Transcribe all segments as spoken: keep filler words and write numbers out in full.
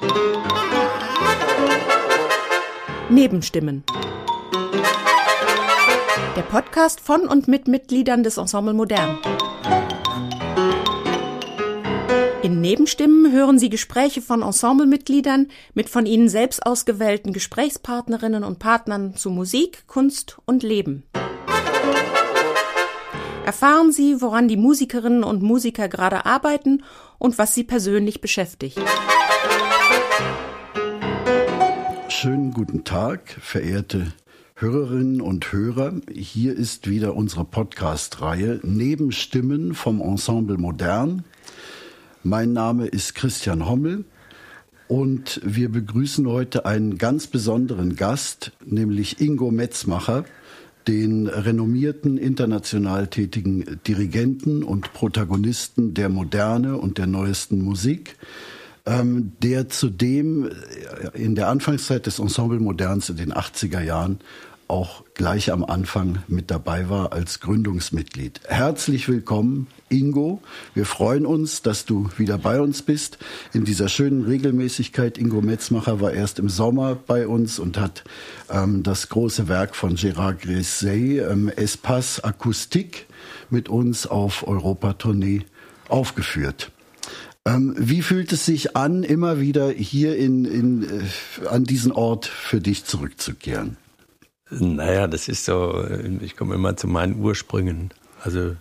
Nebenstimmen. Der Podcast von und mit Mitgliedern des Ensemble Modern. In Nebenstimmen hören Sie Gespräche von Ensemblemitgliedern mit von ihnen selbst ausgewählten Gesprächspartnerinnen und Partnern zu Musik, Kunst und Leben. Erfahren Sie, woran die Musikerinnen und Musiker gerade arbeiten und was sie persönlich beschäftigt. Schönen guten Tag, verehrte Hörerinnen und Hörer. Hier ist wieder unsere Podcast-Reihe Nebenstimmen vom Ensemble Modern. Mein Name ist Christian Hommel und wir begrüßen heute einen ganz besonderen Gast, nämlich Ingo Metzmacher, den renommierten international tätigen Dirigenten und Protagonisten der Moderne und der neuesten Musik, ähm, der zudem in der Anfangszeit des Ensemble Moderns in den achtziger Jahren auch gleich am Anfang mit dabei war als Gründungsmitglied. Herzlich willkommen, Ingo. Wir freuen uns, dass du wieder bei uns bist. In dieser schönen Regelmäßigkeit. Ingo Metzmacher war erst im Sommer bei uns und hat ähm, das große Werk von Gérard Grisey, ähm, Espace Acoustique, mit uns auf Europatournee aufgeführt. Ähm, wie fühlt es sich an, immer wieder hier in, in, äh, an diesen Ort für dich zurückzukehren? Naja, das ist so, ich komme immer zu meinen Ursprüngen. Also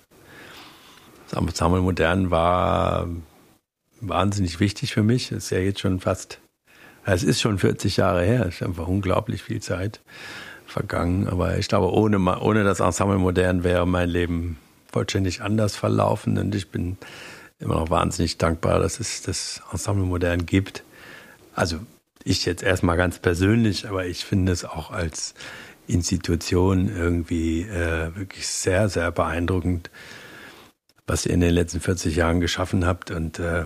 das Ensemble Modern war wahnsinnig wichtig für mich. Das ist ja jetzt schon fast, es ist schon vierzig Jahre her. Es ist einfach unglaublich viel Zeit vergangen. Aber ich glaube, ohne, ohne das Ensemble Modern wäre mein Leben vollständig anders verlaufen. Und ich bin immer noch wahnsinnig dankbar, dass es das Ensemble Modern gibt. Also ich jetzt erstmal ganz persönlich, aber ich finde es auch als Institution irgendwie äh, wirklich sehr, sehr beeindruckend, was ihr in den letzten vierzig Jahren geschaffen habt. Und äh,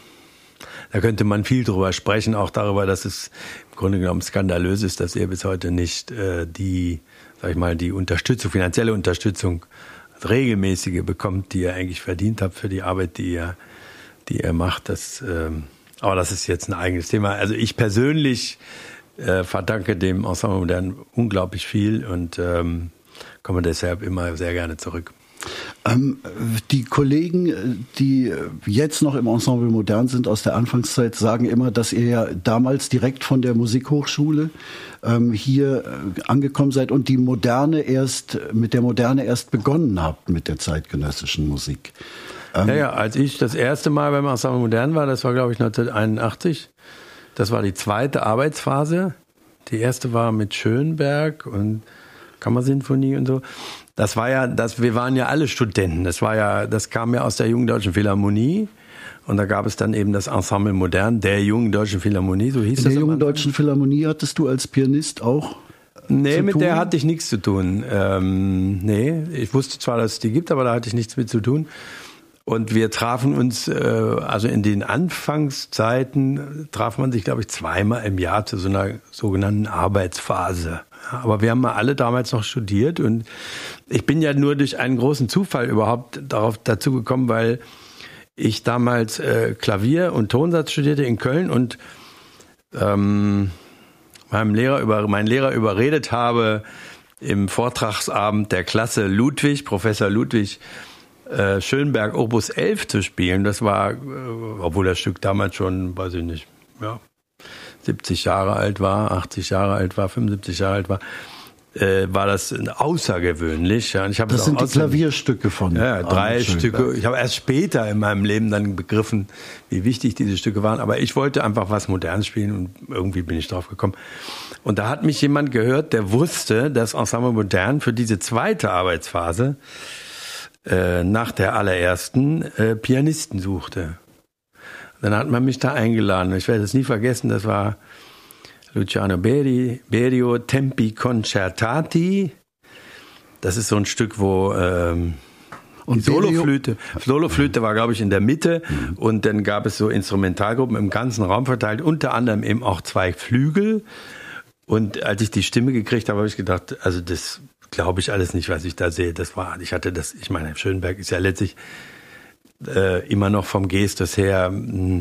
da könnte man viel drüber sprechen, auch darüber, dass es im Grunde genommen skandalös ist, dass ihr bis heute nicht äh, die, sag ich mal, die Unterstützung, finanzielle Unterstützung, regelmäßige bekommt, die ihr eigentlich verdient habt für die Arbeit, die ihr, die ihr macht. Das, äh, aber das ist jetzt ein eigenes Thema. Also ich persönlich äh, verdanke dem Ensemble Modern unglaublich viel und ähm, komme deshalb immer sehr gerne zurück. Ähm, die Kollegen, die jetzt noch im Ensemble Modern sind aus der Anfangszeit, sagen immer, dass ihr ja damals direkt von der Musikhochschule ähm, hier äh, angekommen seid und die Moderne erst mit der Moderne erst begonnen habt mit der zeitgenössischen Musik. Ähm, ja, ja, als ich das erste Mal beim Ensemble Modern war, das war glaube ich neunzehnhunderteinundachtzig. Das war die zweite Arbeitsphase. Die erste war mit Schönberg und Kammersinfonie und so. Das war ja, das, wir waren ja alle Studenten. Das war ja, das kam ja aus der Jungen Deutschen Philharmonie. Und da gab es dann eben das Ensemble Modern der Jungen Deutschen Philharmonie, so hieß das. In der Jungen Deutschen Philharmonie hattest du als Pianist auch? Nee, mit der hatte ich nichts zu tun. Ähm, nee, ich wusste zwar, dass es die gibt, aber da hatte ich nichts mit zu tun. Und wir trafen uns, äh, also in den Anfangszeiten traf man sich, glaube ich, zweimal im Jahr zu so einer sogenannten Arbeitsphase. Aber wir haben mal alle damals noch studiert und ich bin ja nur durch einen großen Zufall überhaupt darauf dazu gekommen, weil ich damals äh, Klavier und Tonsatz studierte in Köln und ähm, meinem Lehrer über, meinen Lehrer überredet habe, im Vortragsabend der Klasse Ludwig, Professor Ludwig, äh, Schönberg Opus elf zu spielen. Das war, äh, obwohl das Stück damals schon, weiß ich nicht, ja, siebzig Jahre alt war, achtzig Jahre alt war, fünfundsiebzig Jahre alt war, äh, war das außergewöhnlich. Ja. Und ich das es sind die Klavierstücke von Ja, drei Schönberg. Stücke. Ich habe erst später in meinem Leben dann begriffen, wie wichtig diese Stücke waren. Aber ich wollte einfach was Modernes spielen und irgendwie bin ich drauf gekommen. Und da hat mich jemand gehört, der wusste, dass Ensemble Modern für diese zweite Arbeitsphase äh, nach der allerersten äh, Pianisten suchte. Dann hat man mich da eingeladen. Ich werde es nie vergessen, das war Luciano Beri, Berio Tempi Concertati. Das ist so ein Stück, wo ähm, und Soloflöte, Soloflöte war, glaube ich, in der Mitte. Mhm. Und dann gab es so Instrumentalgruppen im ganzen Raum verteilt, unter anderem eben auch zwei Flügel. Und als ich die Stimme gekriegt habe, habe ich gedacht, also das glaube ich alles nicht, was ich da sehe. Das war, ich hatte das, ich meine, Schönberg ist ja letztlich äh, immer noch vom Gestus her mh,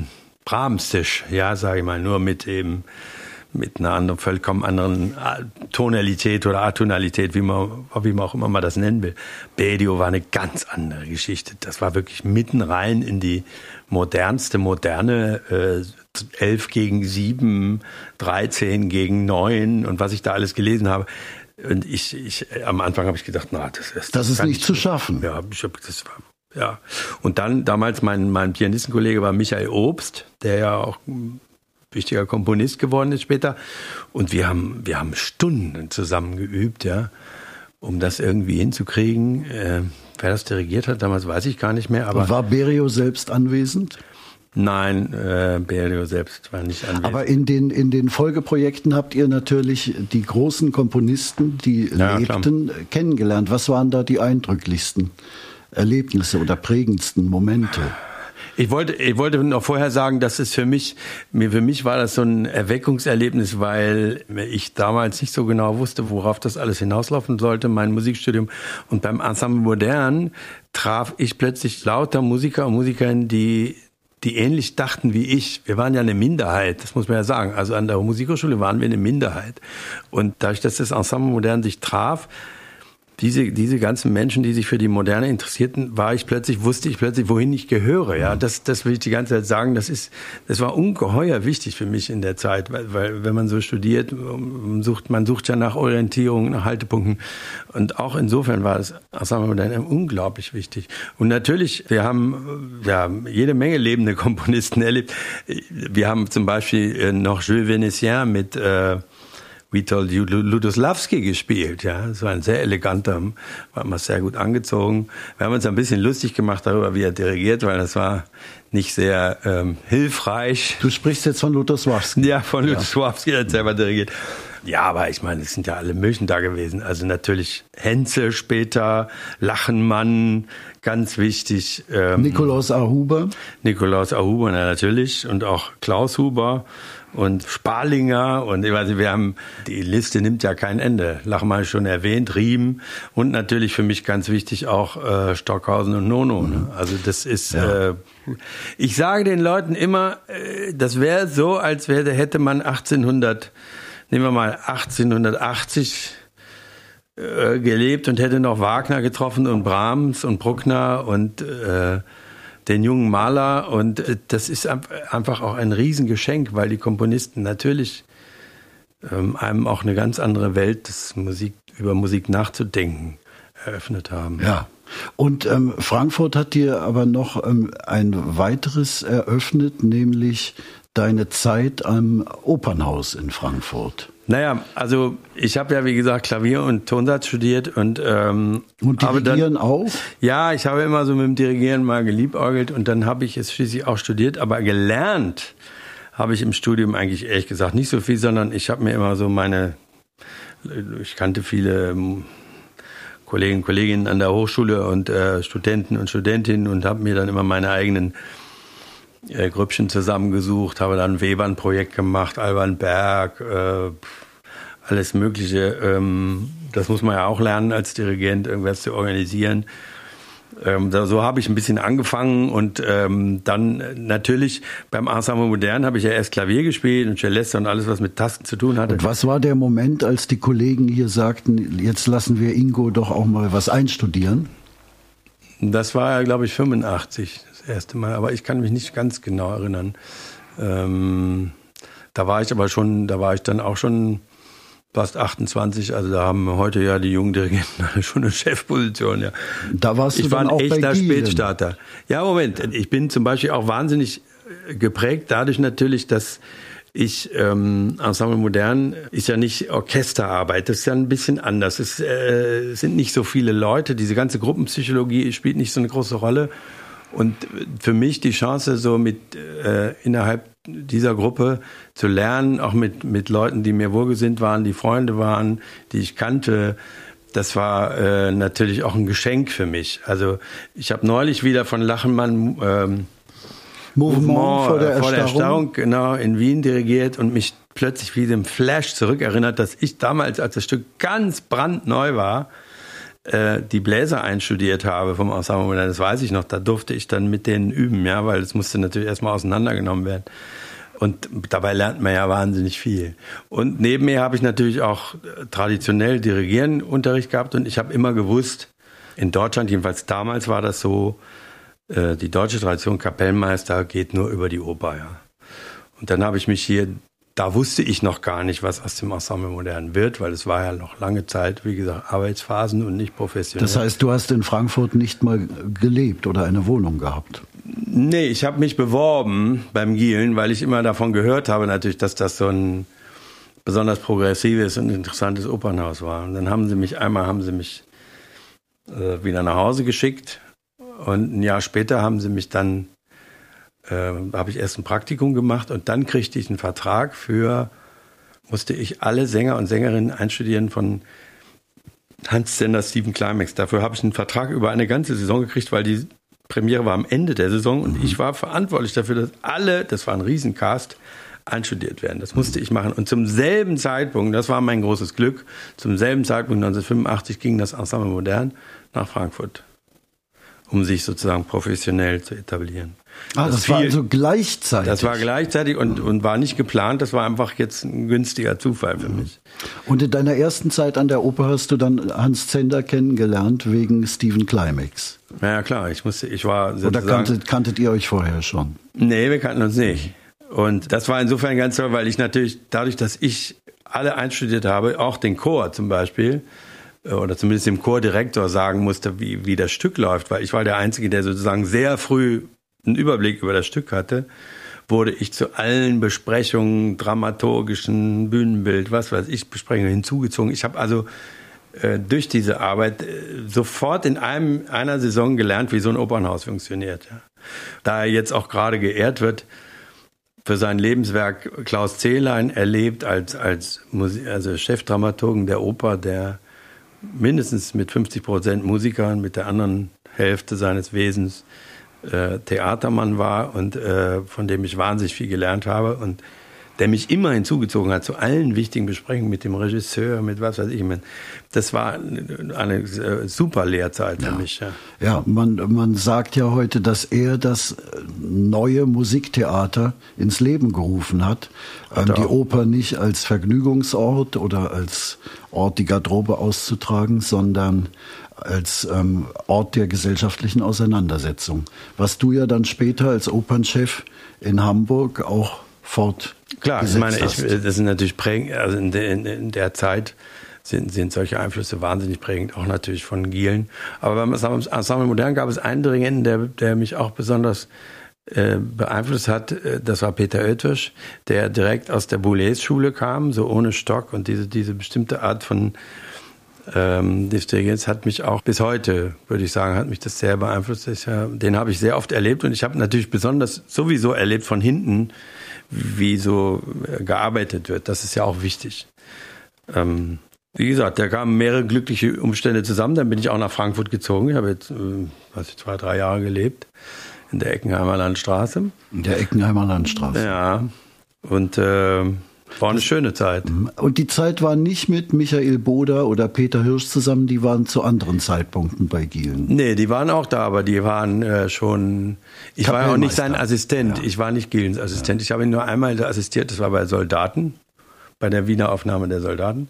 Brahmsisch, ja, sage ich mal, nur mit eben mit einer anderen, vollkommen anderen Tonalität oder Atonalität, wie man, wie man auch immer mal das nennen will. Bedio war eine ganz andere Geschichte. Das war wirklich mitten rein in die modernste Moderne, äh, elf gegen sieben, dreizehn gegen neun und was ich da alles gelesen habe. Und ich, ich am Anfang habe ich gedacht, na, das ist das ist nicht zu schaffen. Ja, ich hab, das war ja. Und dann damals mein mein Pianistenkollege war Michael Obst, der ja auch ein wichtiger Komponist geworden ist später. Und wir haben wir haben Stunden zusammen geübt, ja, um das irgendwie hinzukriegen. Äh, wer das dirigiert hat, damals weiß ich gar nicht mehr. Aber war Berio selbst anwesend? Nein, äh, Berio selbst war nicht anwesend. Aber in den, in den Folgeprojekten habt ihr natürlich die großen Komponisten, die ja, lebten, klar. kennengelernt. Was waren da die eindrücklichsten Erlebnisse oder prägendsten Momente? Ich wollte, ich wollte noch vorher sagen, dass es für mich, für mich war das so ein Erweckungserlebnis, weil ich damals nicht so genau wusste, worauf das alles hinauslaufen sollte, mein Musikstudium. Und beim Ensemble Modern traf ich plötzlich lauter Musiker und Musikerinnen, die die ähnlich dachten wie ich. Wir waren ja eine Minderheit, das muss man ja sagen. Also an der Musikhochschule waren wir eine Minderheit. Und dadurch, dass das Ensemble Modern sich traf, diese, diese ganzen Menschen, die sich für die Moderne interessierten, war ich plötzlich, wusste ich plötzlich, wohin ich gehöre. Ja, das, das will ich die ganze Zeit sagen. Das ist, das war ungeheuer wichtig für mich in der Zeit, weil, weil wenn man so studiert, sucht, man sucht ja nach Orientierung, nach Haltepunkten. Und auch insofern war das Ensemble Modern unglaublich wichtig. Und natürlich, wir haben, ja, jede Menge lebende Komponisten erlebt. Wir haben zum Beispiel noch Jules Vénitien mit, äh, Witold Lutoslawski gespielt, ja. Das war ein sehr eleganter, war immer sehr gut angezogen. Wir haben uns ein bisschen lustig gemacht darüber, wie er dirigiert, weil das war nicht sehr ähm, hilfreich. Du sprichst jetzt von Lutoslawski. Ja, von Lutoslawski, der hat selber dirigiert. Ja, aber ich meine, es sind ja alle möglichen da gewesen. Also natürlich Henze später, Lachenmann, ganz wichtig. Ähm, Nikolaus A. Huber. Nikolaus A. Huber, na, natürlich. Und auch Klaus Huber. Und Sparlinger und ich weiß nicht, wir haben, die Liste nimmt ja kein Ende. Lachmann schon erwähnt, Riem und natürlich für mich ganz wichtig auch äh, Stockhausen und Nono. Ne? Also das ist, ja. äh, ich sage den Leuten immer, äh, das wäre so, als wäre, hätte man achtzehnhundert, nehmen wir mal achtzehnhundertachtzig äh, gelebt und hätte noch Wagner getroffen und Brahms und Bruckner und äh, den jungen Maler, und das ist einfach auch ein Riesengeschenk, weil die Komponisten natürlich ähm, einem auch eine ganz andere Welt des Musik, über Musik nachzudenken eröffnet haben. Ja. Und ähm, Frankfurt hat dir aber noch ähm, ein weiteres eröffnet, nämlich deine Zeit am Opernhaus in Frankfurt. Naja, also ich habe ja wie gesagt Klavier und Tonsatz studiert und ähm, und Dirigieren dann, auch? Ja, ich habe immer so mit dem Dirigieren mal geliebäugelt und dann habe ich es schließlich auch studiert, aber gelernt habe ich im Studium eigentlich ehrlich gesagt nicht so viel, sondern ich habe mir immer so meine, ich kannte viele Kollegen und Kolleginnen an der Hochschule und äh, Studenten und Studentinnen und habe mir dann immer meine eigenen Äh, Grüppchen zusammengesucht, habe dann ein Webern-Projekt gemacht, Alban Berg, äh, alles Mögliche. Ähm, das muss man ja auch lernen als Dirigent, irgendwas zu organisieren. Ähm, da, so habe ich ein bisschen angefangen und ähm, dann natürlich beim Ensemble Modern habe ich ja erst Klavier gespielt und Celeste und alles, was mit Tasten zu tun hatte. Und was war der Moment, als die Kollegen hier sagten, jetzt lassen wir Ingo doch auch mal was einstudieren? Das war ja, glaube ich, fünfundachtzig. Das erste Mal, aber ich kann mich nicht ganz genau erinnern. Ähm, da war ich aber schon, da war ich dann auch schon fast achtundzwanzig, also da haben heute ja die jungen Dirigenten alle schon eine Chefposition. Ja. Da warst du ich war dann ein auch echter bei Spätstarter. Ja, Moment, ich bin zum Beispiel auch wahnsinnig geprägt, dadurch natürlich, dass ich, ähm, Ensemble Modern ist ja nicht Orchesterarbeit, das ist ja ein bisschen anders. Es äh, sind nicht so viele Leute, diese ganze Gruppenpsychologie spielt nicht so eine große Rolle. Und für mich die Chance, so mit äh, innerhalb dieser Gruppe zu lernen, auch mit mit Leuten, die mir wohlgesinnt waren, die Freunde waren, die ich kannte, das war äh, natürlich auch ein Geschenk für mich. Also ich habe neulich wieder von Lachenmann ähm, Mouvement, Mouvement vor, der, vor der Erstarrung. Erstarrung genau in Wien dirigiert und mich plötzlich wie dem Flash zurückerinnert, dass ich damals, als das Stück ganz brandneu war, äh, die Bläser einstudiert habe vom Ensemble Modern, das weiß ich noch, da durfte ich dann mit denen üben, ja, weil es musste natürlich erstmal auseinandergenommen werden. Und dabei lernt man ja wahnsinnig viel. Und nebenher habe ich natürlich auch traditionell Dirigieren-Unterricht gehabt und ich habe immer gewusst, in Deutschland, jedenfalls damals war das so, äh, die deutsche Tradition Kapellmeister geht nur über die Oper, ja. Und dann habe ich mich hier, da wusste ich noch gar nicht, was aus dem Ensemble Modern wird, weil es war ja noch lange Zeit, wie gesagt, Arbeitsphasen und nicht professionell. Das heißt, du hast in Frankfurt nicht mal gelebt oder eine Wohnung gehabt? Nee, ich habe mich beworben beim Gielen, weil ich immer davon gehört habe natürlich, dass das so ein besonders progressives und interessantes Opernhaus war. Und dann haben sie mich, einmal haben sie mich äh, wieder nach Hause geschickt und ein Jahr später haben sie mich dann, äh, habe ich erst ein Praktikum gemacht und dann kriegte ich einen Vertrag für, musste ich alle Sänger und Sängerinnen einstudieren von Hans Zender, Stephen Climax. Dafür habe ich einen Vertrag über eine ganze Saison gekriegt, weil die Premiere war am Ende der Saison und mhm. ich war verantwortlich dafür, dass alle, das war ein Riesencast, einstudiert werden. Das musste ich machen. Und zum selben Zeitpunkt, das war mein großes Glück, zum selben Zeitpunkt neunzehnhundertfünfundachtzig ging das Ensemble Modern nach Frankfurt, um sich sozusagen professionell zu etablieren. Ah, das, das war fiel, also gleichzeitig? Das war gleichzeitig und, und war nicht geplant. Das war einfach jetzt ein günstiger Zufall für mich. Und in deiner ersten Zeit an der Oper hast du dann Hans Zender kennengelernt wegen Stephen Climax? Ja, ja klar. Ich musste, ich war Oder kanntet, kanntet ihr euch vorher schon? Nee, wir kannten uns nicht. Und das war insofern ganz toll, weil ich natürlich, dadurch, dass ich alle einstudiert habe, auch den Chor zum Beispiel, oder zumindest dem Chordirektor sagen musste, wie, wie das Stück läuft, weil ich war der Einzige, der sozusagen sehr früh einen Überblick über das Stück hatte, wurde ich zu allen Besprechungen, dramaturgischen, Bühnenbild, was weiß ich, Besprechungen hinzugezogen. Ich habe also äh, durch diese Arbeit äh, sofort in einem, einer Saison gelernt, wie so ein Opernhaus funktioniert. Ja. Da er jetzt auch gerade geehrt wird für sein Lebenswerk, Klaus Zehlein erlebt als, als Musik, also Chefdramaturgen der Oper, der mindestens mit fünfzig Prozent Musikern, mit der anderen Hälfte seines Wesens äh, Theatermann war und äh, von dem ich wahnsinnig viel gelernt habe und der mich immer hinzugezogen hat zu allen wichtigen Besprechungen mit dem Regisseur, mit was weiß ich. Das war eine äh, super Lehrzeit für ja. mich. Ja, ja man, man sagt ja heute, dass er das neue Musiktheater ins Leben gerufen hat. hat ähm, die Oper nicht als Vergnügungsort oder als Ort, die Garderobe auszutragen, sondern als ähm, Ort der gesellschaftlichen Auseinandersetzung. Was du ja dann später als Opernchef in Hamburg auch fort Klar, ich meine, ich, das sind natürlich prägend, also in der, in der Zeit sind, sind solche Einflüsse wahnsinnig prägend, auch natürlich von Gielen. Aber beim Ensemble Modern gab es einen Dirigenten, der, der mich auch besonders äh, beeinflusst hat. Das war Peter Oetwisch, der direkt aus der Boulez-Schule kam, so ohne Stock. Und diese, diese bestimmte Art von ähm, des Dirigenz hat mich auch bis heute, würde ich sagen, hat mich das sehr beeinflusst. Ich, ja, den habe ich sehr oft erlebt und ich habe natürlich besonders sowieso erlebt von hinten, wie so gearbeitet wird. Das ist ja auch wichtig. Ähm, wie gesagt, da kamen mehrere glückliche Umstände zusammen. Dann bin ich auch nach Frankfurt gezogen. Ich habe jetzt äh, was ich, zwei, drei Jahre gelebt in der Eckenheimer Landstraße. In der Eckenheimer Landstraße. Ja, und äh, war eine schöne Zeit. Und die Zeit war nicht mit Michael Boder oder Peter Hirsch zusammen, die waren zu anderen Zeitpunkten bei Gielen. Nee, die waren auch da, aber die waren äh, schon, ich war ja auch nicht sein Assistent, ja. Ich war nicht Gielens Assistent, ja. Ich habe ihn nur einmal assistiert, das war bei Soldaten, bei der Wiener Aufnahme der Soldaten.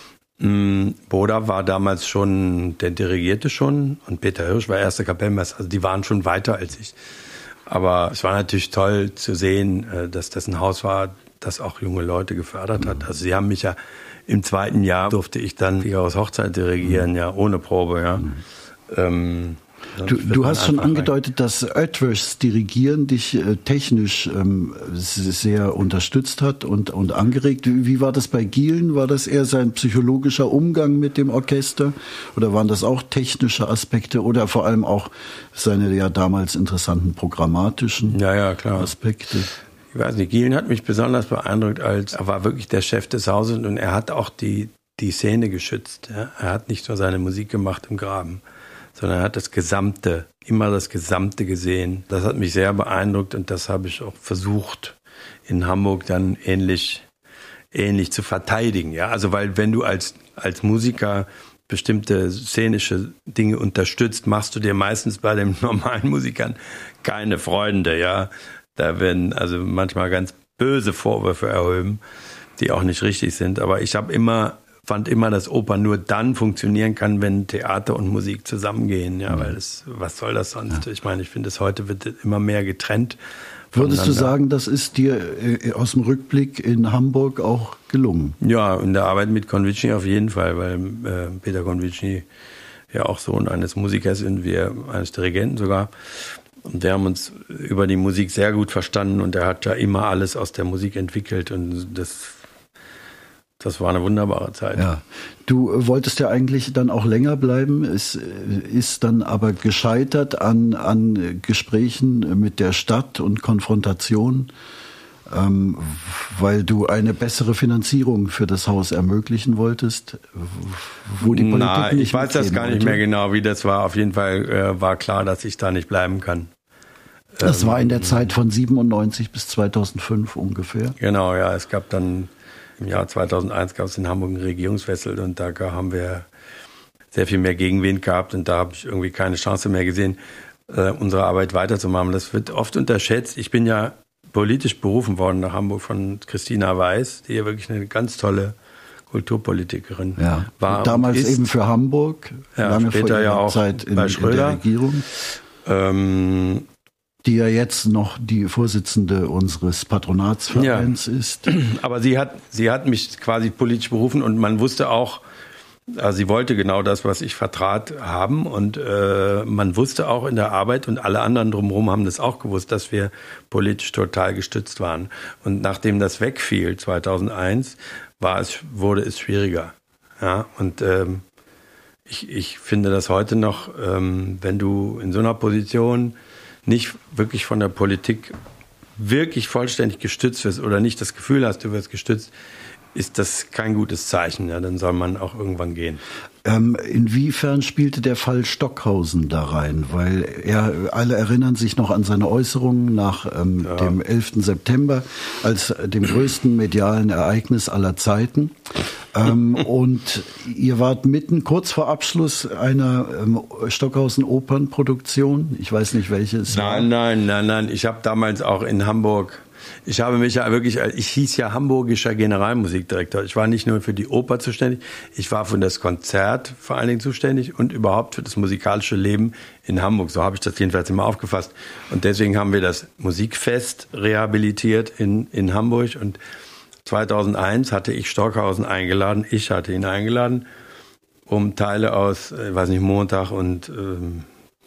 Mm, Boder war damals schon, der dirigierte schon und Peter Hirsch war erster Kapellmeister, also die waren schon weiter als ich. Aber es war natürlich toll zu sehen, dass das ein Haus war, das auch junge Leute gefördert hat. Also sie haben mich ja im zweiten Jahr durfte ich dann Figaros Hochzeit dirigieren, mhm. ja, ohne Probe, ja. Mhm. Ähm, du du hast schon angedeutet, dass Oetwischs Dirigieren dich äh, technisch ähm, sehr unterstützt hat und, und angeregt. Wie war das bei Gielen? War das eher sein psychologischer Umgang mit dem Orchester? Oder waren das auch technische Aspekte oder vor allem auch seine ja damals interessanten programmatischen ja, ja, klar. Aspekte? Ich weiß nicht, Gielen hat mich besonders beeindruckt, als er war wirklich der Chef des Hauses und er hat auch die, die Szene geschützt. Ja? Er hat nicht nur seine Musik gemacht im Graben, sondern er hat das Gesamte, immer das Gesamte gesehen. Das hat mich sehr beeindruckt und das habe ich auch versucht, in Hamburg dann ähnlich, ähnlich zu verteidigen. Ja? Also weil wenn du als, als Musiker bestimmte szenische Dinge unterstützt, machst du dir meistens bei den normalen Musikern keine Freunde, ja. Da werden also manchmal ganz böse Vorwürfe erhoben, die auch nicht richtig sind. Aber ich habe immer, fand immer, dass Oper nur dann funktionieren kann, wenn Theater und Musik zusammengehen, ja, mhm. weil das, was soll das sonst? Ja. Ich meine, ich finde, es heute wird immer mehr getrennt. Würdest du sagen, das ist dir aus dem Rückblick in Hamburg auch gelungen? Ja, in der Arbeit mit Konvičny auf jeden Fall, weil äh, Peter Konvičny ja auch Sohn eines Musikers ist, wir eines Dirigenten sogar. Und wir haben uns über die Musik sehr gut verstanden und er hat ja immer alles aus der Musik entwickelt und das, das war eine wunderbare Zeit. Ja. Du wolltest ja eigentlich dann auch länger bleiben, es ist dann aber gescheitert an, an Gesprächen mit der Stadt und Konfrontation, ähm, weil du eine bessere Finanzierung für das Haus ermöglichen wolltest, wo die Politik Na, nicht ich weiß das gar nicht mehr genau, wie das war. Auf jeden Fall äh, war klar, dass ich da nicht bleiben kann. Das ähm, war in der Zeit von siebenundneunzig bis zweitausendfünf ungefähr. Genau, ja, es gab dann im Jahr zweitausendeins gab es in Hamburg einen Regierungswechsel und da haben wir sehr viel mehr Gegenwind gehabt und da habe ich irgendwie keine Chance mehr gesehen, äh, unsere Arbeit weiterzumachen. Das wird oft unterschätzt. Ich bin ja politisch berufen worden nach Hamburg von Christina Weiß, die ja wirklich eine ganz tolle Kulturpolitikerin ja. war. Und damals und eben für Hamburg, ja, lange später vor ihrer ja auch Zeit in, bei in der Regierung. Ähm, die ja jetzt noch die Vorsitzende unseres Patronatsvereins ja. ist. Aber sie hat, sie hat mich quasi politisch berufen und man wusste auch, also sie wollte genau das, was ich vertrat, haben und äh, man wusste auch in der Arbeit und alle anderen drumherum haben das auch gewusst, dass wir politisch total gestützt waren. Und nachdem das wegfiel, zweitausendeins, war es, wurde es schwieriger. Ja, und ähm, ich, ich finde das heute noch, ähm, wenn du in so einer Position nicht wirklich von der Politik wirklich vollständig gestützt wirst oder nicht das Gefühl hast, du wirst gestützt, ist das kein gutes Zeichen. Ja, dann soll man auch irgendwann gehen. Ähm, inwiefern spielte der Fall Stockhausen da rein? Weil er, alle erinnern sich noch an seine Äußerungen nach ähm, ja. dem elften September als dem größten medialen Ereignis aller Zeiten. ähm, und ihr wart mitten kurz vor Abschluss einer ähm, Stockhausen-Opernproduktion. Ich weiß nicht, welche es war. Nein, nein, nein, nein. Ich habe damals auch in Hamburg Ich habe mich ja wirklich, ich hieß ja hamburgischer Generalmusikdirektor. Ich war nicht nur für die Oper zuständig, ich war für das Konzert vor allen Dingen zuständig und überhaupt für das musikalische Leben in Hamburg. So habe ich das jedenfalls immer aufgefasst. Und deswegen haben wir das Musikfest rehabilitiert in, in Hamburg. Und zweitausendeins hatte ich Stockhausen eingeladen, ich hatte ihn eingeladen, um Teile aus, ich weiß nicht, Montag und ähm,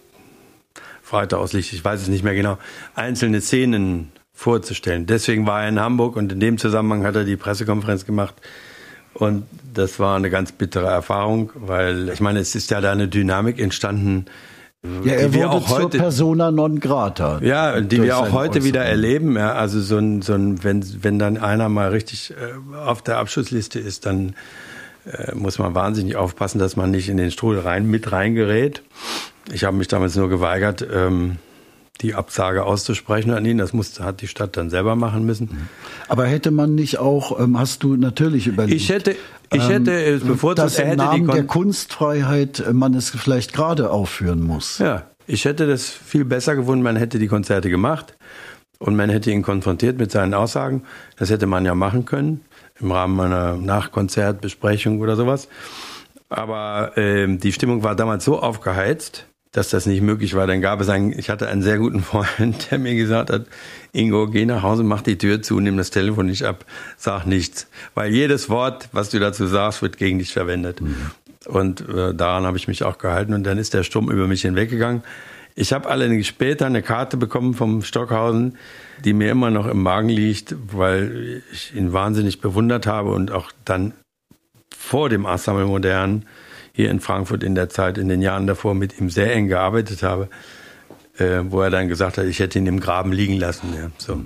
Freitag aus Licht, ich weiß es nicht mehr genau, einzelne Szenen vorzustellen. Deswegen war er in Hamburg und in dem Zusammenhang hat er die Pressekonferenz gemacht und das war eine ganz bittere Erfahrung, weil ich meine, es ist ja da eine Dynamik entstanden, ja, er die wir wurde auch zur heute, Persona non grata. Ja, die wir auch heute Äußerung. wieder erleben. Ja, also so ein, so ein, wenn, wenn dann einer mal richtig äh, auf der Abschussliste ist, dann äh, muss man wahnsinnig aufpassen, dass man nicht in den Strudel rein, mit reingerät. Ich habe mich damals nur geweigert, ähm, die Absage auszusprechen an ihn. Das muss, hat die Stadt dann selber machen müssen. Aber hätte man nicht auch, ähm, hast du natürlich überlegt, ich hätte, ich hätte ähm, bevorzugt, dass im er hätte Namen die Kon- der Kunstfreiheit man es vielleicht gerade aufführen muss. Ja, ich hätte das viel besser gefunden, man hätte die Konzerte gemacht und man hätte ihn konfrontiert mit seinen Aussagen. Das hätte man ja machen können, im Rahmen einer Nachkonzertbesprechung oder sowas. Aber ähm, die Stimmung war damals so aufgeheizt, dass das nicht möglich war. Dann gab es einen, ich hatte einen sehr guten Freund, der mir gesagt hat, Ingo, geh nach Hause, mach die Tür zu, nimm das Telefon nicht ab, sag nichts. Weil jedes Wort, was du dazu sagst, wird gegen dich verwendet. Mhm. Und äh, daran habe ich mich auch gehalten und dann ist der Sturm über mich hinweggegangen. Ich habe allerdings später eine Karte bekommen vom Stockhausen, die mir immer noch im Magen liegt, weil ich ihn wahnsinnig bewundert habe und auch dann vor dem Ensemble Modern hier in Frankfurt in der Zeit, in den Jahren davor mit ihm sehr eng gearbeitet habe, äh, wo er dann gesagt hat, ich hätte ihn im Graben liegen lassen. Ja, so.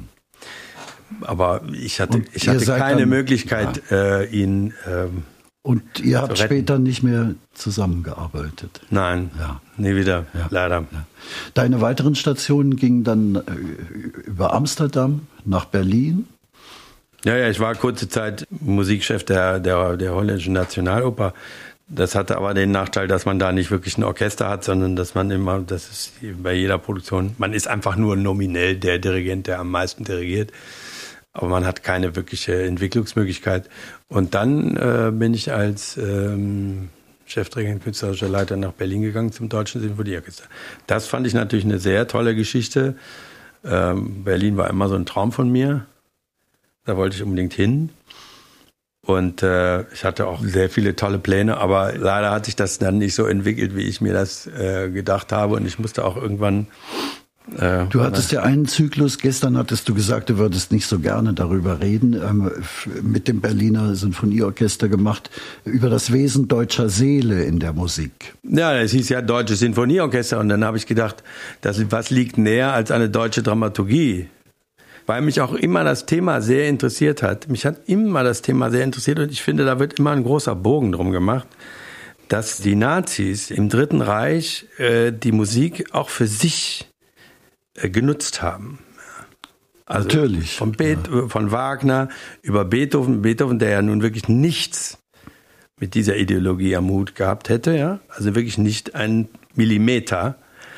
Aber ich hatte, ich hatte keine dann, Möglichkeit, ja. äh, ihn ähm, Und ihr habt später nicht mehr zusammengearbeitet? Nein, ja. nie wieder, ja. leider. Ja. Deine weiteren Stationen gingen dann äh, über Amsterdam nach Berlin? Ja, ja, ich war kurze Zeit Musikchef der, der, der holländischen Nationaloper. Das hatte aber den Nachteil, dass man da nicht wirklich ein Orchester hat, sondern dass man immer, das ist bei jeder Produktion, man ist einfach nur nominell der Dirigent, der am meisten dirigiert. Aber man hat keine wirkliche Entwicklungsmöglichkeit. Und dann äh, bin ich als ähm, Chefdirigent, künstlerischer Leiter nach Berlin gegangen zum Deutschen Sinfonieorchester. Das fand ich natürlich eine sehr tolle Geschichte. Ähm, Berlin war immer so ein Traum von mir. Da wollte ich unbedingt hin. Und äh, ich hatte auch sehr viele tolle Pläne, aber leider hat sich das dann nicht so entwickelt, wie ich mir das äh, gedacht habe. Und ich musste auch irgendwann... Äh, du hattest ja einen Zyklus, gestern hattest du gesagt, du würdest nicht so gerne darüber reden, ähm, mit dem Berliner Sinfonieorchester gemacht, über das Wesen deutscher Seele in der Musik. Ja, es hieß ja Deutsches Sinfonieorchester und dann habe ich gedacht, das, was liegt näher als eine deutsche Dramaturgie? Weil mich auch immer das Thema sehr interessiert hat. Mich hat immer das Thema sehr interessiert und ich finde, da wird immer ein großer Bogen drum gemacht, dass die Nazis im Dritten Reich äh, die Musik auch für sich äh, genutzt haben. Also natürlich. Von, Be- ja. von Wagner über Beethoven, Beethoven, der ja nun wirklich nichts mit dieser Ideologie am Hut gehabt hätte, ja, also wirklich nicht einen Millimeter.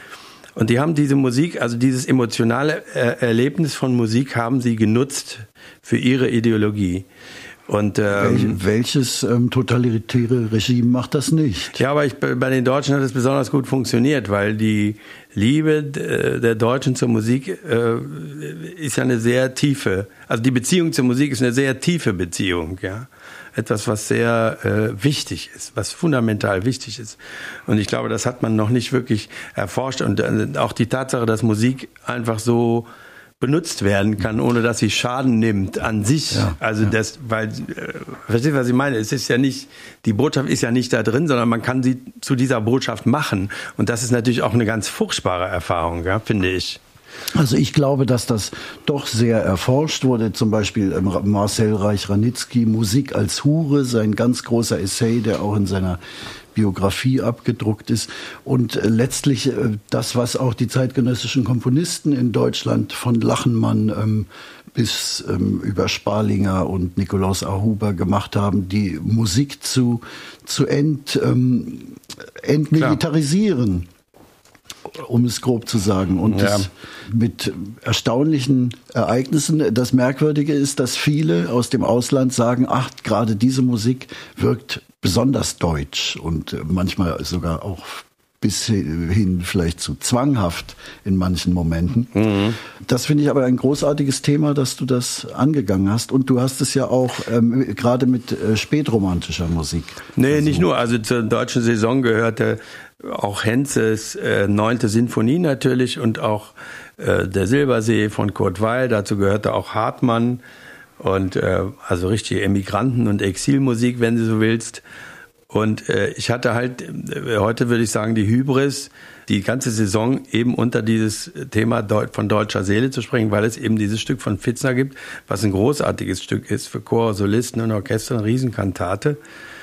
Und die haben diese Musik, also dieses emotionale Erlebnis von Musik haben sie genutzt für ihre Ideologie. Und ähm, Wel- welches ähm, totalitäre Regime macht das nicht? Ja, aber ich, bei den Deutschen hat es besonders gut funktioniert, weil die Liebe der Deutschen zur Musik äh, ist ja eine sehr tiefe, also die Beziehung zur Musik ist eine sehr tiefe Beziehung, ja. Etwas, was sehr äh, wichtig ist, was fundamental wichtig ist. Und ich glaube, das hat man noch nicht wirklich erforscht. Und äh, auch die Tatsache, dass Musik einfach so benutzt werden kann, ohne dass sie Schaden nimmt an sich. Ja, also ja. das, weil, äh, versteht, was ich meine? Es ist ja nicht, die Botschaft ist ja nicht da drin, sondern man kann sie zu dieser Botschaft machen. Und das ist natürlich auch eine ganz furchtbare Erfahrung, ja, finde ich. Also ich glaube, dass das doch sehr erforscht wurde. Zum Beispiel Marcel Reich-Ranitzky, Musik als Hure, sein ganz großer Essay, der auch in seiner Biografie abgedruckt ist. Und letztlich das, was auch die zeitgenössischen Komponisten in Deutschland von Lachenmann ähm, bis ähm, über Sparlinger und Nikolaus Ahuber gemacht haben, die Musik zu, zu ent, ähm, entmilitarisieren. Klar. Um es grob zu sagen. Und ja. das mit erstaunlichen Ereignissen. Das Merkwürdige ist, dass viele aus dem Ausland sagen, ach, gerade diese Musik wirkt besonders deutsch und manchmal sogar auch bis hin vielleicht zu zwanghaft in manchen Momenten. Mhm. Das finde ich aber ein großartiges Thema, dass du das angegangen hast. Und du hast es ja auch ähm, gerade mit äh, spätromantischer Musik. Nee, versucht. Nicht nur. Also zur deutschen Saison gehörte auch Henzes äh, neunte Sinfonie natürlich und auch äh, der Silbersee von Kurt Weill. Dazu gehörte auch Hartmann und äh, also richtige Emigranten- und Exilmusik, wenn du so willst. Und äh, ich hatte halt, äh, heute würde ich sagen, die Hybris, die ganze Saison eben unter dieses Thema Deu- von deutscher Seele zu sprechen, weil es eben dieses Stück von Pfitzner gibt, was ein großartiges Stück ist für Chor, Solisten und Orchester, eine Riesenkantate,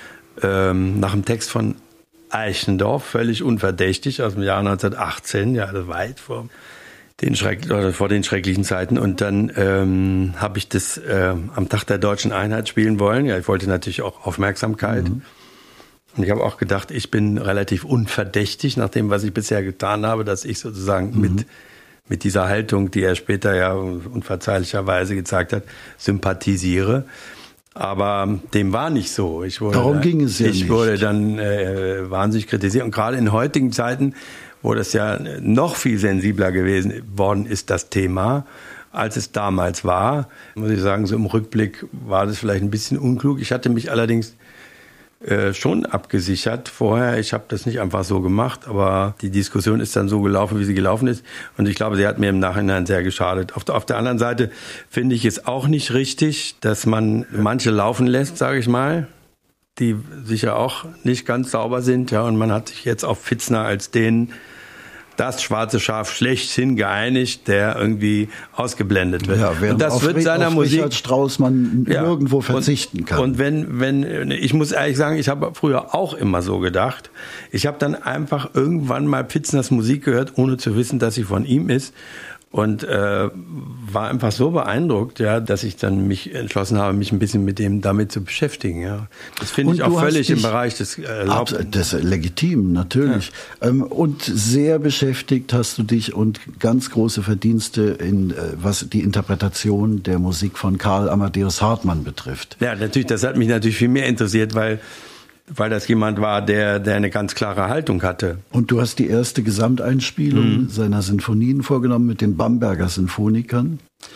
ähm, nach dem Text von Eichendorff, völlig unverdächtig, aus dem Jahr neunzehnhundertachtzehn, ja, also weit vor den, Schreck, oder vor den schrecklichen Zeiten. Und dann ähm, habe ich das äh, am Tag der Deutschen Einheit spielen wollen. Ja, ich wollte natürlich auch Aufmerksamkeit. Mhm. Und ich habe auch gedacht, ich bin relativ unverdächtig nach dem, was ich bisher getan habe, dass ich sozusagen mhm. mit, mit dieser Haltung, die er später ja unverzeihlicherweise gezeigt hat, sympathisiere. Aber dem war nicht so. Ich wurde Darum dann, ging es ja ich nicht. wurde dann äh, wahnsinnig kritisiert. Und gerade in heutigen Zeiten, wo das ja noch viel sensibler gewesen worden ist, das Thema, als es damals war, muss ich sagen, so im Rückblick war das vielleicht ein bisschen unklug. Ich hatte mich allerdings äh, schon abgesichert vorher. Ich habe das nicht einfach so gemacht, aber die Diskussion ist dann so gelaufen, wie sie gelaufen ist. Und ich glaube, sie hat mir im Nachhinein sehr geschadet. Auf der, auf der anderen Seite finde ich es auch nicht richtig, dass man manche laufen lässt, sage ich mal, die sicher auch nicht ganz sauber sind. Ja, und man hat sich jetzt auf Pfitzner als den das schwarze Schaf schlechthin geeinigt, der irgendwie ausgeblendet wird. Ja, und das auf, wird seiner auf Musik Richard Strauss man ja, nirgendwo verzichten und, kann. Und wenn, wenn, ich muss ehrlich sagen, ich habe früher auch immer so gedacht. Ich habe dann einfach irgendwann mal Pfitzners Musik gehört, ohne zu wissen, dass sie von ihm ist. Und äh, war einfach so beeindruckt, ja, dass ich dann mich entschlossen habe, mich ein bisschen mit dem damit zu beschäftigen. Ja, das finde ich auch völlig im Bereich des Erlaubten. Das ist legitim, natürlich. Ja. Ähm, und sehr beschäftigt hast du dich und ganz große Verdienste in was die Interpretation der Musik von Karl Amadeus Hartmann betrifft. Ja, natürlich. Das hat mich natürlich viel mehr interessiert, weil weil das jemand war, der, der eine ganz klare Haltung hatte. Und du hast die erste Gesamteinspielung mhm. seiner Sinfonien vorgenommen mit den Bamberger Sinfonikern.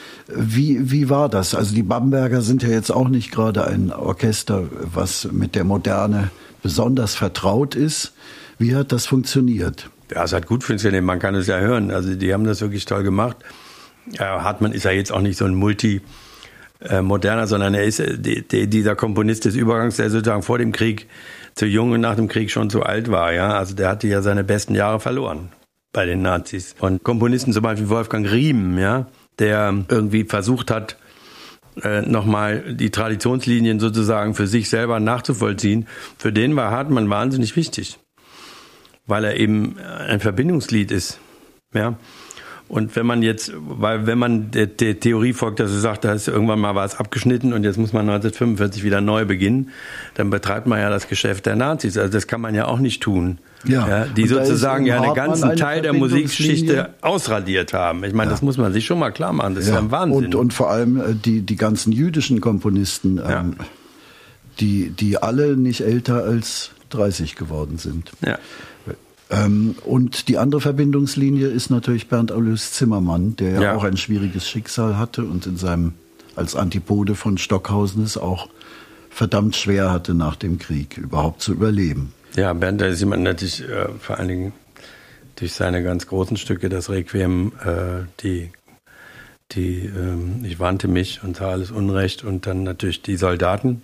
Wie, wie war das? Also die Bamberger sind ja jetzt auch nicht gerade ein Orchester, was mit der Moderne besonders vertraut ist. Wie hat das funktioniert? Ja, es hat gut funktioniert, man kann es ja hören. Also die haben das wirklich toll gemacht. Ja, Hartmann ist ja jetzt auch nicht so ein Multi- moderner, sondern er ist die, die, dieser Komponist des Übergangs, der sozusagen vor dem Krieg zu jung und nach dem Krieg schon zu alt war. Ja, also der hatte ja seine besten Jahre verloren bei den Nazis. Und Komponisten zum Beispiel Wolfgang Riemen, ja, der irgendwie versucht hat, äh, nochmal die Traditionslinien sozusagen für sich selber nachzuvollziehen, für den war Hartmann wahnsinnig wichtig, weil er eben ein Verbindungsglied ist. Ja. Und wenn man jetzt, weil wenn man der, der Theorie folgt, dass er sagt, da ist irgendwann mal was abgeschnitten und jetzt muss man neunzehnhundertfünfundvierzig wieder neu beginnen, dann betreibt man ja das Geschäft der Nazis. Also das kann man ja auch nicht tun. Ja, ja die sozusagen ja einen ganzen eine Teil der Musikgeschichte ausradiert haben. Ich meine, ja. das muss man sich schon mal klar machen. Das ja. ist ja ein Wahnsinn. Und, und vor allem die, die ganzen jüdischen Komponisten, ja. ähm, die, die alle nicht älter als dreißig geworden sind. Ja. Ähm, und die andere Verbindungslinie ist natürlich Bernd Alois Zimmermann, der ja, ja auch ein schwieriges Schicksal hatte und in seinem als Antipode von Stockhausen es auch verdammt schwer hatte, nach dem Krieg überhaupt zu überleben. Ja, Bernd ist jemand natürlich äh, vor allen Dingen durch seine ganz großen Stücke, das Requiem, äh, die, die äh, ich wandte mich und sah alles Unrecht und dann natürlich die Soldaten,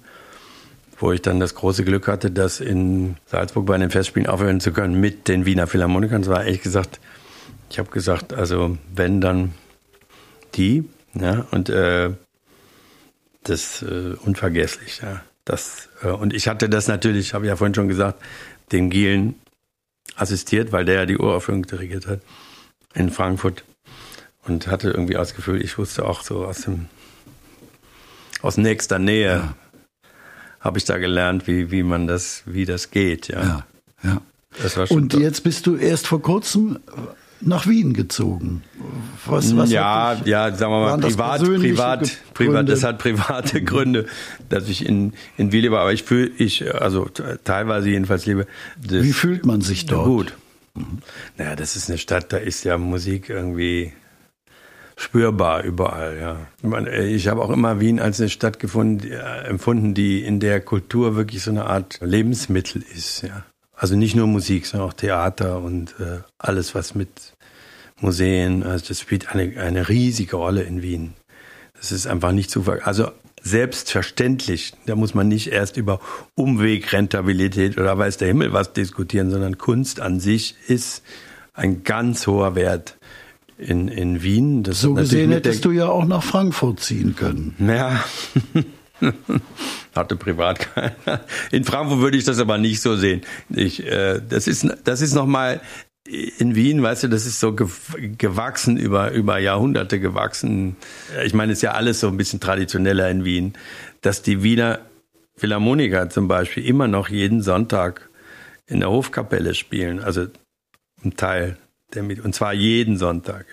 wo ich dann das große Glück hatte, das in Salzburg bei den Festspielen aufhören zu können mit den Wiener Philharmonikern. Das war ehrlich gesagt, ich habe gesagt, also wenn, dann die. Ja, und äh, das äh, unvergesslich. Ja, das, äh, und ich hatte das natürlich, habe ich ja vorhin schon gesagt, dem Gielen assistiert, weil der ja die Uraufführung dirigiert hat in Frankfurt und hatte irgendwie das Gefühl, ich wusste auch so aus dem aus nächster Nähe, ja. habe ich da gelernt, wie, wie man das, wie das geht, ja. Ja, ja. Das war schon und toll. Jetzt bist du erst vor kurzem nach Wien gezogen. Was, was ja, dich, ja, sagen wir mal, privat, privat, privat, das hat private Gründe, dass ich in, in Wien lebe, aber ich fühle, ich, also teilweise jedenfalls lebe. Das, wie fühlt man sich dort? Gut. Mhm. Naja, das ist eine Stadt, da ist ja Musik irgendwie spürbar überall, ja. Ich, meine, ich habe auch immer Wien als eine Stadt gefunden, äh, empfunden, die in der Kultur wirklich so eine Art Lebensmittel ist, ja. Also nicht nur Musik, sondern auch Theater und äh, alles, was mit Museen, also das spielt eine, eine riesige Rolle in Wien. Das ist einfach nicht zu ver- also selbstverständlich, da muss man nicht erst über Umwegrentabilität oder weiß der Himmel was diskutieren, sondern Kunst an sich ist ein ganz hoher Wert. In, in Wien. Das so gesehen hättest du ja auch nach Frankfurt ziehen können. Ja, hatte privat keiner. In Frankfurt würde ich das aber nicht so sehen. Ich, äh, das ist, das ist nochmal in Wien, weißt du, das ist so gewachsen, über, über Jahrhunderte gewachsen. Ich meine, es ist ja alles so ein bisschen traditioneller in Wien, dass die Wiener Philharmoniker zum Beispiel immer noch jeden Sonntag in der Hofkapelle spielen. Also ein Teil. Und zwar jeden Sonntag.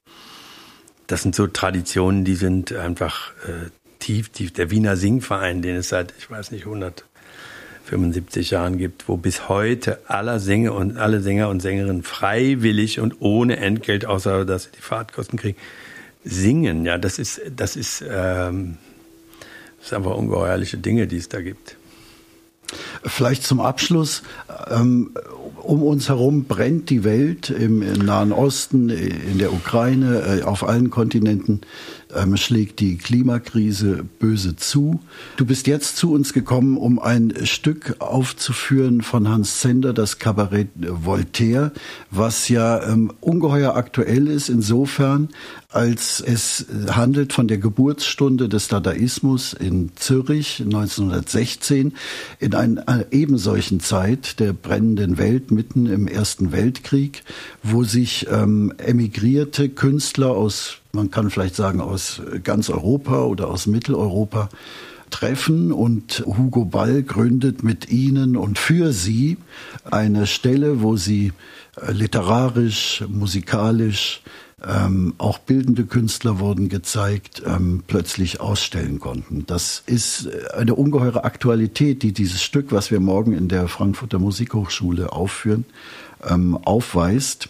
Das sind so Traditionen, die sind einfach äh, tief, tief. Der Wiener Singverein, den es seit, ich weiß nicht, hundertfünfundsiebzig Jahren gibt, wo bis heute alle Sänger und alle Sänger und Sängerinnen freiwillig und ohne Entgelt, außer dass sie die Fahrtkosten kriegen, singen. Ja, das ist, das ist, ähm, das ist einfach ungeheuerliche Dinge, die es da gibt. Vielleicht zum Abschluss, ähm, um uns herum brennt die Welt im, im Nahen Osten, in der Ukraine, äh, auf allen Kontinenten. ähm, schlägt die Klimakrise böse zu. Du bist jetzt zu uns gekommen, um ein Stück aufzuführen von Hans Zender, das Kabarett Voltaire, was ja ähm, ungeheuer aktuell ist insofern, als es handelt von der Geburtsstunde des Dadaismus in Zürich neunzehnhundertsechzehn, in einer ebensolchen Zeit der brennenden Welt, mitten im Ersten Weltkrieg, wo sich ähm, emigrierte Künstler aus, man kann vielleicht sagen, aus ganz Europa oder aus Mitteleuropa treffen, und Hugo Ball gründet mit ihnen und für sie eine Stelle, wo sie literarisch, musikalisch, Ähm, auch bildende Künstler wurden gezeigt, ähm, plötzlich ausstellen konnten. Das ist eine ungeheure Aktualität, die dieses Stück, was wir morgen in der Frankfurter Musikhochschule aufführen, ähm, aufweist.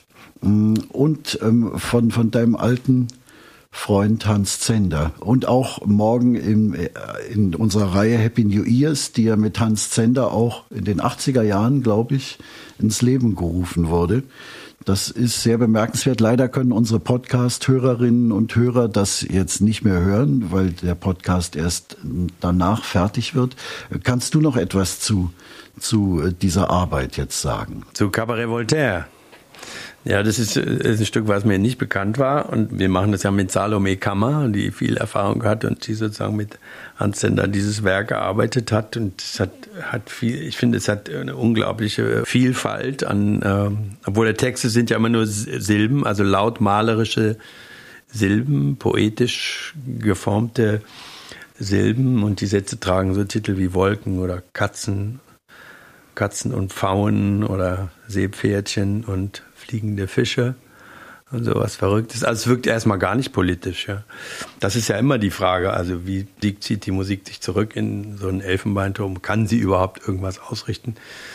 Und ähm, von, von deinem alten Freund Hans Zender. Und auch morgen in, in unserer Reihe Happy New Years, die ja mit Hans Zender auch in den achtziger Jahren, glaube ich, ins Leben gerufen wurde. Das ist sehr bemerkenswert. Leider können unsere Podcast-Hörerinnen und Hörer das jetzt nicht mehr hören, weil der Podcast erst danach fertig wird. Kannst du noch etwas zu, zu dieser Arbeit jetzt sagen? Zu Kabarett Voltaire. Ja, das ist, ist ein Stück, was mir nicht bekannt war. Und wir machen das ja mit Salome Kammer, die viel Erfahrung hat und die sozusagen mit Hans Zender dieses Werk gearbeitet hat. Und es hat, hat viel, ich finde, es hat eine unglaubliche Vielfalt an, ähm, obwohl die Texte sind ja immer nur Silben, also lautmalerische Silben, poetisch geformte Silben. Und die Sätze tragen so Titel wie Wolken oder Katzen, Katzen und Pfauen oder Seepferdchen und fliegende Fische und sowas Verrücktes. Also es wirkt erstmal gar nicht politisch. Ja. Das ist ja immer die Frage, also wie zieht die Musik sich zurück in so einen Elfenbeinturm? Kann sie überhaupt irgendwas ausrichten?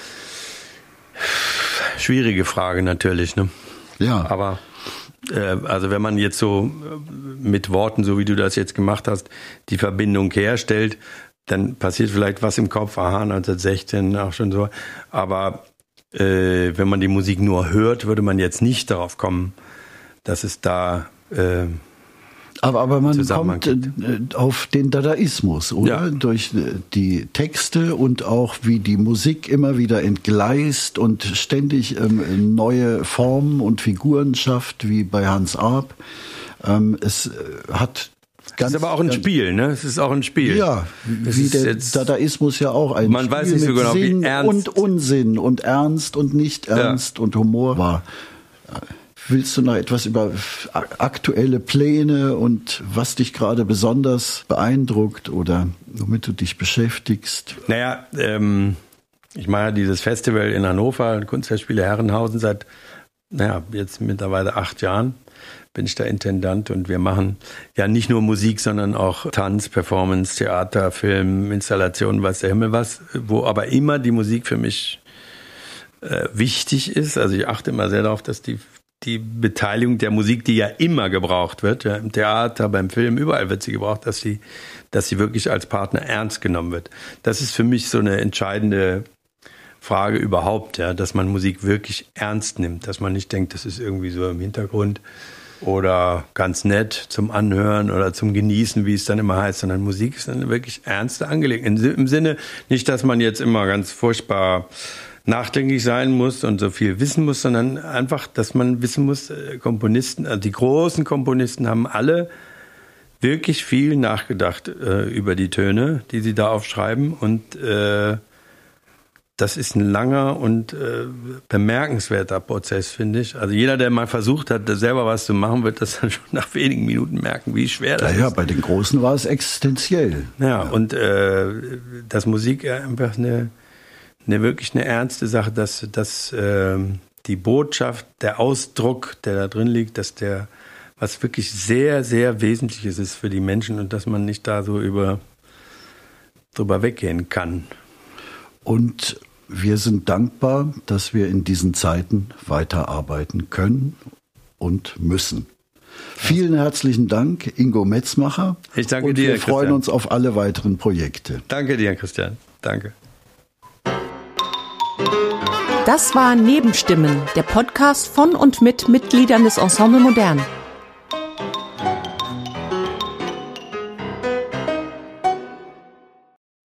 Schwierige Frage natürlich. Ne? Ja. Aber äh, also wenn man jetzt so mit Worten, so wie du das jetzt gemacht hast, die Verbindung herstellt, dann passiert vielleicht was im Kopf, aha, neunzehnhundertsechzehn auch schon so. Aber äh, wenn man die Musik nur hört, würde man jetzt nicht darauf kommen, dass es da äh, aber, aber man kommt äh, auf den Dadaismus, oder? Ja. Durch die Texte und auch wie die Musik immer wieder entgleist und ständig ähm, neue Formen und Figuren schafft, wie bei Hans Arp. Ähm, es hat Ganz, das ist aber auch ein Spiel, ne? Es ist auch ein Spiel. Ja, es wie der Dadaismus ja auch ein man Spiel weiß nicht so mit genau, Sinn wie ernst und Unsinn und Ernst und nicht Ernst ja. und Humor war. Willst du noch etwas über aktuelle Pläne und was dich gerade besonders beeindruckt oder womit du dich beschäftigst? Naja, ähm, ich mache ja dieses Festival in Hannover, Kunstfestspiele Herrenhausen, seit naja, jetzt mittlerweile acht Jahren. Bin ich da Intendant und wir machen ja nicht nur Musik, sondern auch Tanz, Performance, Theater, Film, Installationen, weiß der Himmel was, wo aber immer die Musik für mich äh, wichtig ist. Also ich achte immer sehr darauf, dass die, die Beteiligung der Musik, die ja immer gebraucht wird, ja, im Theater, beim Film, überall wird sie gebraucht, dass sie, dass sie wirklich als Partner ernst genommen wird. Das ist für mich so eine entscheidende Frage überhaupt, ja, dass man Musik wirklich ernst nimmt, dass man nicht denkt, das ist irgendwie so im Hintergrund oder ganz nett zum Anhören oder zum Genießen, wie es dann immer heißt, sondern Musik ist eine wirklich ernste Angelegenheit. Im Sinne nicht, dass man jetzt immer ganz furchtbar nachdenklich sein muss und so viel wissen muss, sondern einfach, dass man wissen muss, Komponisten, also die großen Komponisten haben alle wirklich viel nachgedacht äh, über die Töne, die sie da aufschreiben und äh, das ist ein langer und äh, bemerkenswerter Prozess, finde ich. Also jeder, der mal versucht hat, selber was zu machen, wird das dann schon nach wenigen Minuten merken, wie schwer das ja, ist. Ja, bei den Großen war es existenziell. Ja, ja. und äh, dass Musik einfach eine, eine wirklich eine ernste Sache, dass, dass äh, die Botschaft, der Ausdruck, der da drin liegt, dass der was wirklich sehr, sehr Wesentliches ist für die Menschen und dass man nicht da so über drüber weggehen kann. Und wir sind dankbar, dass wir in diesen Zeiten weiterarbeiten können und müssen. Vielen herzlichen Dank, Ingo Metzmacher. Ich danke und dir, wir freuen Christian. uns auf alle weiteren Projekte. Danke dir, Christian. Danke. Das war Nebenstimmen, der Podcast von und mit Mitgliedern des Ensemble Modern.